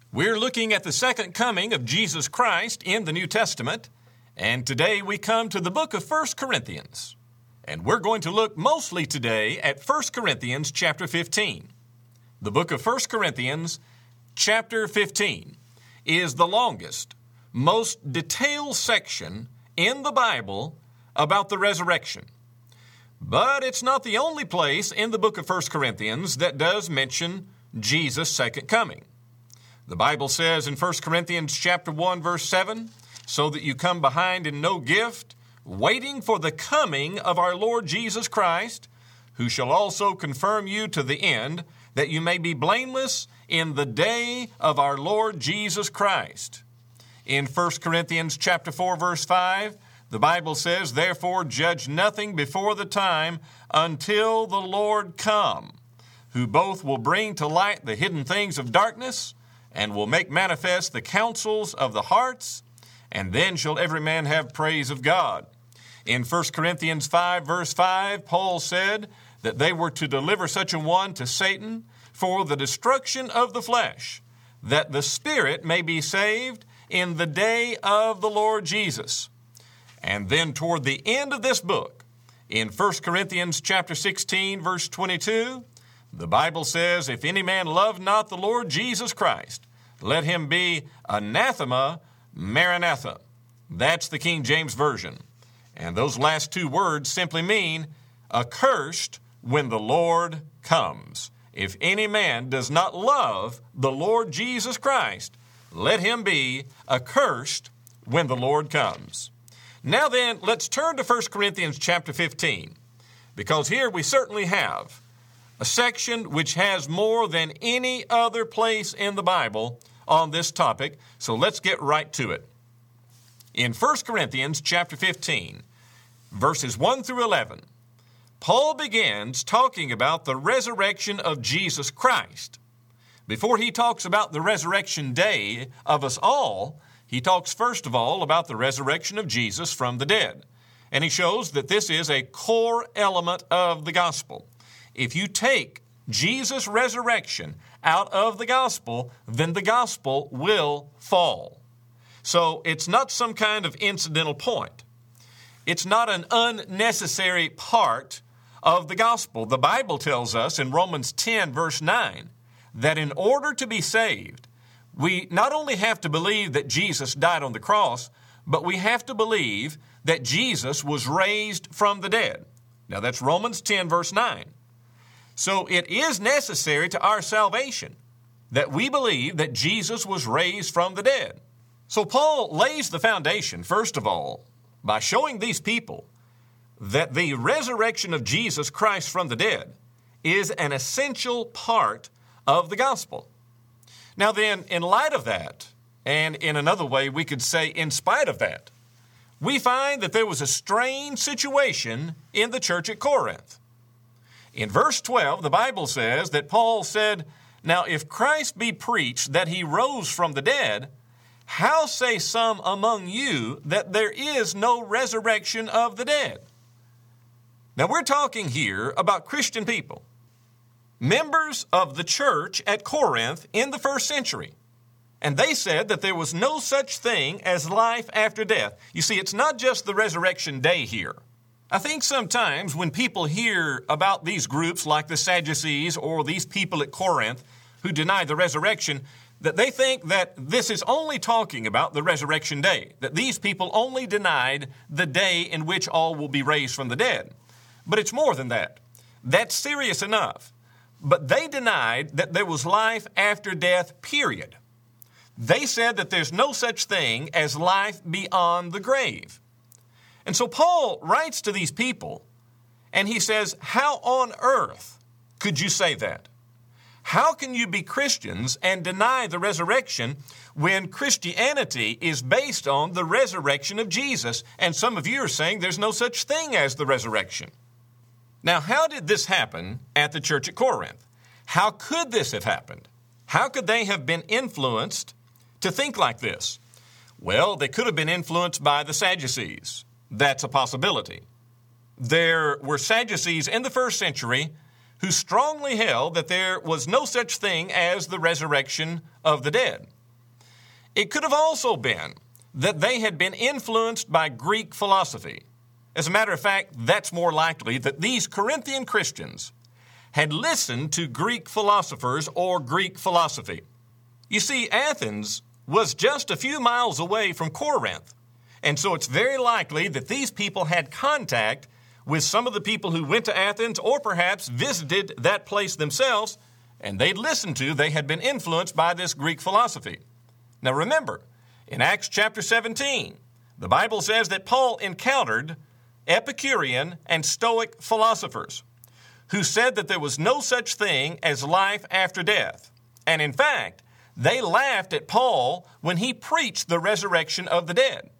We're looking at the second coming of Jesus Christ in the New Testament, and today we come to the book of 1 Corinthians. And we're going to look mostly today at 1 Corinthians chapter 15. The book of 1 Corinthians chapter 15 is the longest, most detailed section in the Bible about the resurrection. But it's not the only place in the book of 1 Corinthians that does mention Jesus' second coming. The Bible says in 1 Corinthians chapter 1, verse 7, "So that you come behind in no gift, waiting for the coming of our Lord Jesus Christ, who shall also confirm you to the end, that you may be blameless in the day of our Lord Jesus Christ." In 1 Corinthians chapter 4, verse 5, the Bible says, "Therefore judge nothing before the time until the Lord come, who both will bring to light the hidden things of darkness, and will make manifest the counsels of the hearts, and then shall every man have praise of God." In 1 Corinthians 5, verse 5, Paul said that they were to deliver such a one to Satan for the destruction of the flesh, that the spirit may be saved in the day of the Lord Jesus. And then toward the end of this book, in 1 Corinthians chapter 16, verse 22, the Bible says, "If any man love not the Lord Jesus Christ, let him be anathema maranatha." That's the King James Version. And those last two words simply mean accursed when the Lord comes. If any man does not love the Lord Jesus Christ, let him be accursed when the Lord comes. Now then, let's turn to 1 Corinthians chapter 15, because here we certainly have a section which has more than any other place in the Bible on this topic, so let's get right to it. In 1 Corinthians chapter 15, verses 1 through 11, Paul begins talking about the resurrection of Jesus Christ. Before he talks about the resurrection day of us all, he talks first of all about the resurrection of Jesus from the dead. And he shows that this is a core element of the gospel. If you take Jesus' resurrection out of the gospel, then the gospel will fall. So it's not some kind of incidental point. It's not an unnecessary part of the gospel. The Bible tells us in Romans 10, verse 9, that in order to be saved, we not only have to believe that Jesus died on the cross, but we have to believe that Jesus was raised from the dead. Now that's Romans 10, verse 9. So it is necessary to our salvation that we believe that Jesus was raised from the dead. So Paul lays the foundation, first of all, by showing these people that the resurrection of Jesus Christ from the dead is an essential part of the gospel. Now then, in light of that, and in another way we could say in spite of that, we find that there was a strange situation in the church at Corinth. In verse 12, the Bible says that Paul said, "Now if Christ be preached that he rose from the dead, how say some among you that there is no resurrection of the dead?" Now we're talking here about Christian people, members of the church at Corinth in the first century. And they said that there was no such thing as life after death. You see, it's not just the resurrection day here. I think sometimes when people hear about these groups like the Sadducees or these people at Corinth who deny the resurrection, that they think that this is only talking about the resurrection day, that these people only denied the day in which all will be raised from the dead. But it's more than that. That's serious enough. But they denied that there was life after death, period. They said that there's no such thing as life beyond the grave. And so Paul writes to these people, and he says, how on earth could you say that? How can you be Christians and deny the resurrection when Christianity is based on the resurrection of Jesus? And some of you are saying there's no such thing as the resurrection. Now, how did this happen at the church at Corinth? How could this have happened? How could they have been influenced to think like this? Well, they could have been influenced by the Sadducees. That's a possibility. There were Sadducees in the first century who strongly held that there was no such thing as the resurrection of the dead. It could have also been that they had been influenced by Greek philosophy. As a matter of fact, that's more likely that these Corinthian Christians had listened to Greek philosophers or Greek philosophy. You see, Athens was just a few miles away from Corinth, and so it's very likely that these people had contact with some of the people who went to Athens or perhaps visited that place themselves, and they had been influenced by this Greek philosophy. Now remember, in Acts chapter 17, the Bible says that Paul encountered Epicurean and Stoic philosophers who said that there was no such thing as life after death. And in fact, they laughed at Paul when he preached the resurrection of the dead.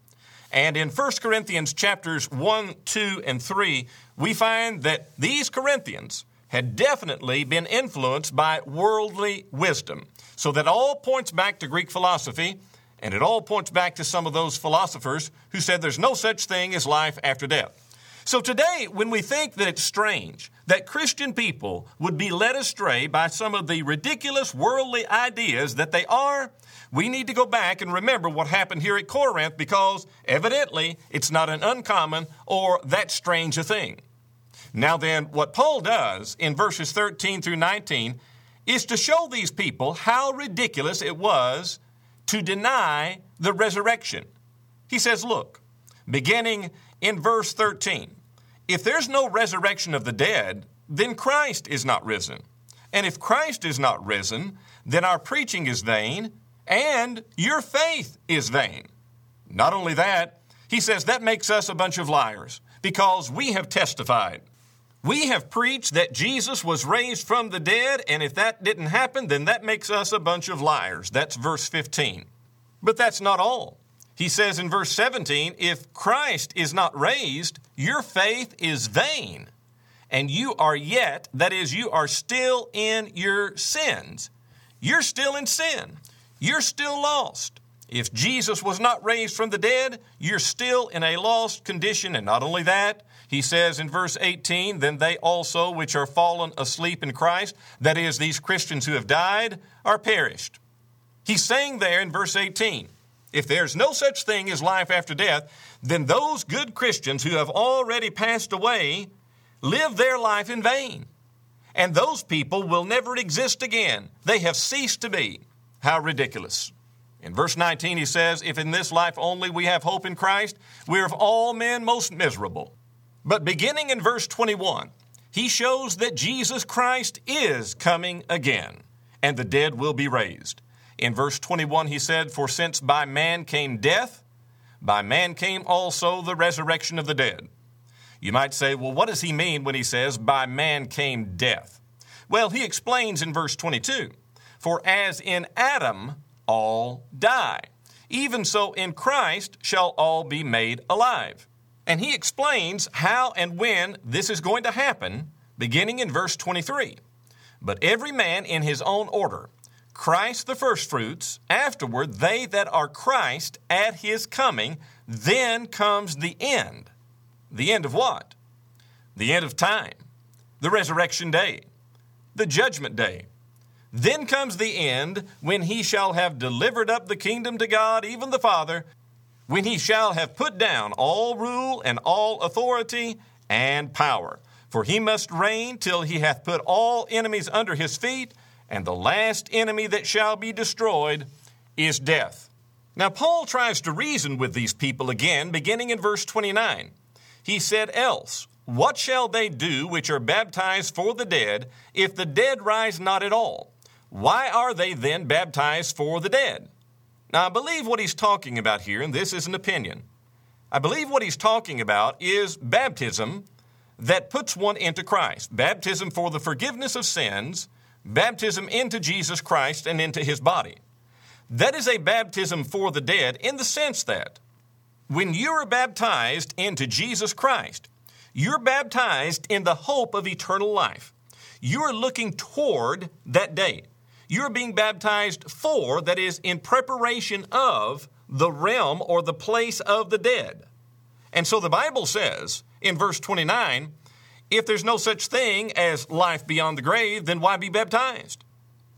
And in 1 Corinthians chapters 1, 2, and 3, we find that these Corinthians had definitely been influenced by worldly wisdom. So that all points back to Greek philosophy, and it all points back to some of those philosophers who said there's no such thing as life after death. So today, when we think that it's strange that Christian people would be led astray by some of the ridiculous worldly ideas that they are, we need to go back and remember what happened here at Corinth, because evidently it's not an uncommon or that strange a thing. Now then, what Paul does in verses 13 through 19 is to show these people how ridiculous it was to deny the resurrection. He says, look, beginning in verse 13, if there's no resurrection of the dead, then Christ is not risen. And if Christ is not risen, then our preaching is vain, and your faith is vain. Not only that, he says that makes us a bunch of liars, because we have testified. We have preached that Jesus was raised from the dead, and if that didn't happen, then that makes us a bunch of liars. That's verse 15. But that's not all. He says in verse 17, if Christ is not raised, your faith is vain, and you are yet, that is, you are still in your sins. You're still in sin. You're still lost. If Jesus was not raised from the dead, you're still in a lost condition. And not only that, he says in verse 18, then they also which are fallen asleep in Christ, that is, these Christians who have died, are perished. He's saying there in verse 18, if there's no such thing as life after death, then those good Christians who have already passed away live their life in vain. And those people will never exist again. They have ceased to be. How ridiculous. In verse 19, he says, if in this life only we have hope in Christ, we are of all men most miserable. But beginning in verse 21, he shows that Jesus Christ is coming again, and the dead will be raised. In verse 21, he said, for since by man came death, by man came also the resurrection of the dead. You might say, well, what does he mean when he says, by man came death? Well, he explains in verse 22, for as in Adam all die, even so in Christ shall all be made alive. And he explains how and when this is going to happen, beginning in verse 23. But every man in his own order, Christ the firstfruits, afterward they that are Christ at his coming, then comes the end. The end of what? The end of time, the resurrection day, the judgment day. Then comes the end, when he shall have delivered up the kingdom to God, even the Father, when he shall have put down all rule and all authority and power. For he must reign till he hath put all enemies under his feet, and the last enemy that shall be destroyed is death. Now, Paul tries to reason with these people again, beginning in verse 29. He said, else, what shall they do which are baptized for the dead, if the dead rise not at all? Why are they then baptized for the dead? Now, I believe what he's talking about here, and this is an opinion, I believe what he's talking about is baptism that puts one into Christ. Baptism for the forgiveness of sins, baptism into Jesus Christ and into his body. That is a baptism for the dead in the sense that when you are baptized into Jesus Christ, you're baptized in the hope of eternal life. You are looking toward that day. You're being baptized for, that is, in preparation of the realm or the place of the dead. And so the Bible says in verse 29, if there's no such thing as life beyond the grave, then why be baptized?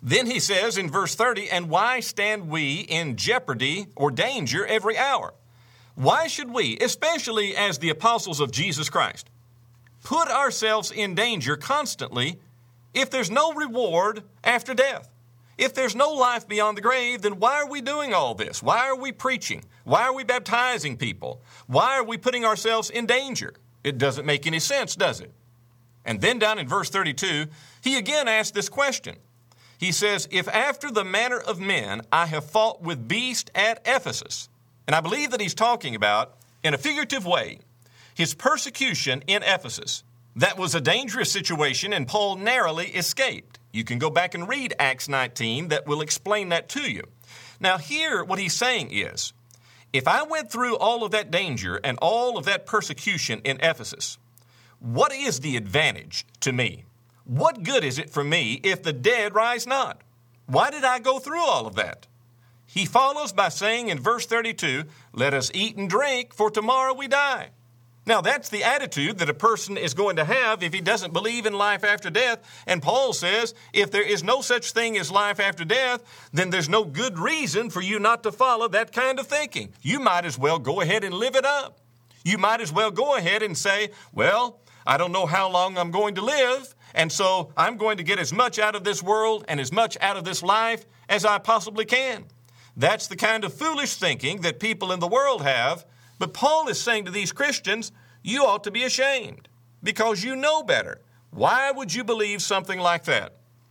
Then he says in verse 30, and why stand we in jeopardy or danger every hour? Why should we, especially as the apostles of Jesus Christ, put ourselves in danger constantly if there's no reward after death? If there's no life beyond the grave, then why are we doing all this? Why are we preaching? Why are we baptizing people? Why are we putting ourselves in danger? It doesn't make any sense, does it? And then down in verse 32, he again asks this question. He says, if after the manner of men I have fought with beasts at Ephesus, and I believe that he's talking about, in a figurative way, his persecution in Ephesus. That was a dangerous situation, and Paul narrowly escaped. You can go back and read Acts 19 that will explain that to you. Now here, what he's saying is, if I went through all of that danger and all of that persecution in Ephesus, what is the advantage to me? What good is it for me if the dead rise not? Why did I go through all of that? He follows by saying in verse 32, let us eat and drink, for tomorrow we die. Now, that's the attitude that a person is going to have if he doesn't believe in life after death. And Paul says, if there is no such thing as life after death, then there's no good reason for you not to follow that kind of thinking. You might as well go ahead and live it up. You might as well go ahead and say, well, I don't know how long I'm going to live, and so I'm going to get as much out of this world and as much out of this life as I possibly can. That's the kind of foolish thinking that people in the world have. But Paul is saying to these Christians, you ought to be ashamed because you know better. Why would you believe something like that?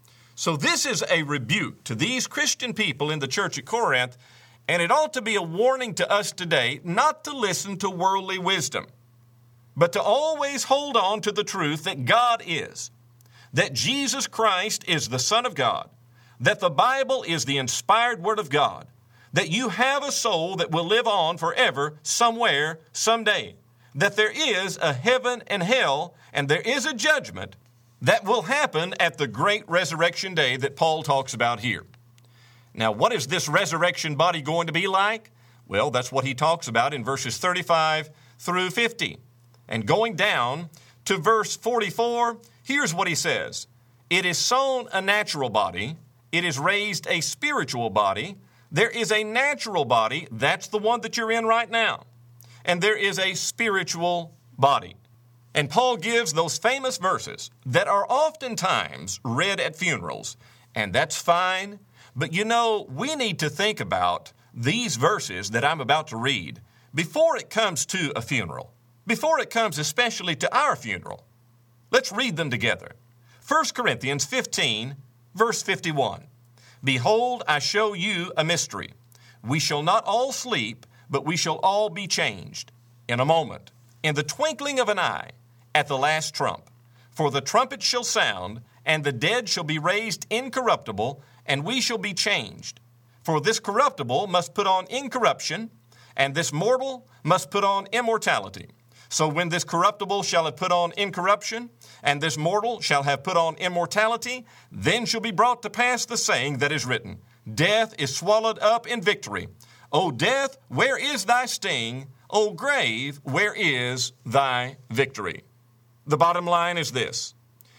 So this is a rebuke to these Christian people in the church at Corinth, and it ought to be a warning to us today not to listen to worldly wisdom, but to always hold on to the truth that God is, that Jesus Christ is the Son of God, that the Bible is the inspired Word of God, that you have a soul that will live on forever somewhere, someday, that there is a heaven and hell, and there is a judgment that will happen at the great resurrection day that Paul talks about here. Now, what is this resurrection body going to be like? Well, that's what he talks about in verses 35 through 50. And going down to verse 44, here's what he says. It is sown a natural body, it is raised a spiritual body. There is a natural body, that's the one that you're in right now. And there is a spiritual body. And Paul gives those famous verses that are oftentimes read at funerals. And that's fine. But you know, we need to think about these verses that I'm about to read before it comes to a funeral. Before it comes especially to our funeral. Let's read them together. 1 Corinthians 15, verse 51. Behold, I show you a mystery. We shall not all sleep, but we shall all be changed in a moment, in the twinkling of an eye, at the last trump. For the trumpet shall sound, and the dead shall be raised incorruptible, and we shall be changed. For this corruptible must put on incorruption, and this mortal must put on immortality. So when this corruptible shall have put on incorruption, and this mortal shall have put on immortality, then shall be brought to pass the saying that is written, Death is swallowed up in victory. O death, where is thy sting? O grave, where is thy victory? The bottom line is this.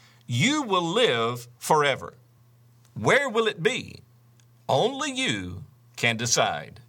You will live forever. Where will it be? Only you can decide.